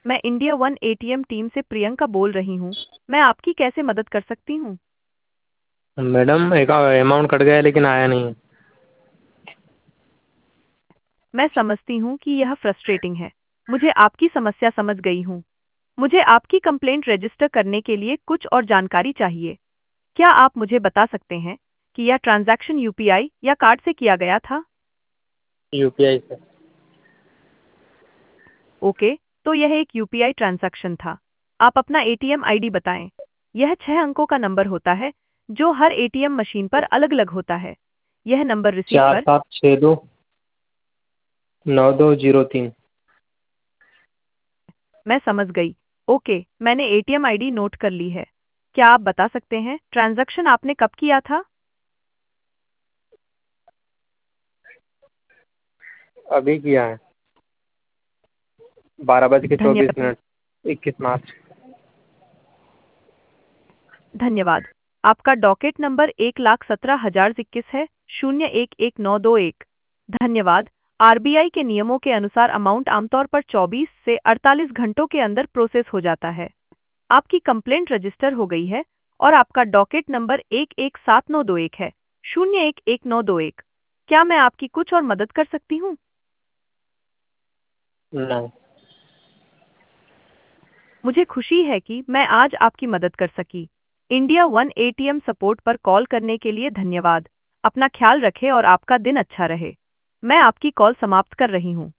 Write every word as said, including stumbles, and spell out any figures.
मैं India one ATM team से प्रियंका बोल रही हूँ। मैं आपकी कैसे मदद कर सकती हूँ? मैडम एक अमाउंट कट गया है लेकिन आया नहीं है। मैं समझती हूँ कि यह फ्रस्ट्रेटिंग है। मुझे आपकी समस्या समझ गई हूँ। मुझे आपकी कंप्लेंट रजिस्टर करने के लिए कुछ और जानकारी चाहिए। क्या आप मुझे बता सकते हैं कि यह ट्रांजैक्शन यूपीआई या कार्ड से किया गया था? यूपीआई से। ओके, तो यह एक यूपीआई ट्रांजैक्शन था। आप अपना एटीएम आईडी बताएं। यह छह अंकों का नंबर होता है जो हर एटीएम मशीन पर अलग-अलग होता है। यह नंबर रिसीट चार पर सात छः दो नौ दो जीरो तीन। मैं समझ गई। ओके, मैंने एटीएम आईडी नोट कर ली है। क्या आप बता सकते हैं ट्रांजैक्शन आपने कब किया था? अभी किया है, बारह बज के चौबीस धन्यवाद। मिनट इक्कीस मार्च। धन्यवाद। आपका डॉकेट नंबर एक लाख सत्रह हजार इक्कीस है, शून्य एक एक नौ दो एक। धन्यवाद। आरबीआई के नियमों के अनुसार अमाउंट आमतौर पर चौबीस से अड़तालीस घंटों के अंदर प्रोसेस हो जाता है। आपकी कंप्लेंट रजिस्टर हो गई है और आपका डॉकेट नंबर एक एक सात नौ दो एक है, शून्य एक एक नौ दो एक। क्या मैं आपकी कुछ और मदद कर सकती हूँ? नहीं। मुझे खुशी है कि मैं आज आपकी मदद कर सकी। इंडिया वन एटीएम सपोर्ट पर कॉल करने के लिए धन्यवाद। अपना ख्याल रखें और आपका दिन अच्छा रहे। मैं आपकी कॉल समाप्त कर रही हूँ।